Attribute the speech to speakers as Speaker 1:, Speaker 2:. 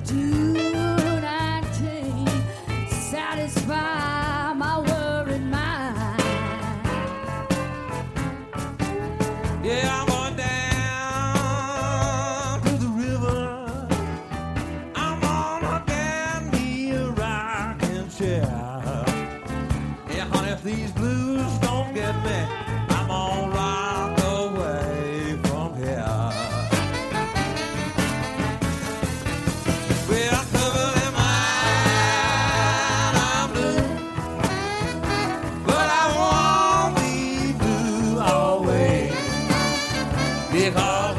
Speaker 1: tune I can't satisfy my worried mind.
Speaker 2: Yeah, I'm going down to the river. I'm gonna damn me a rocking chair. Yeah, honey, if these blues don't get me, I'm gonna rock away from here. Well, trouble in mind, I'm blue, but I won't be blue always, because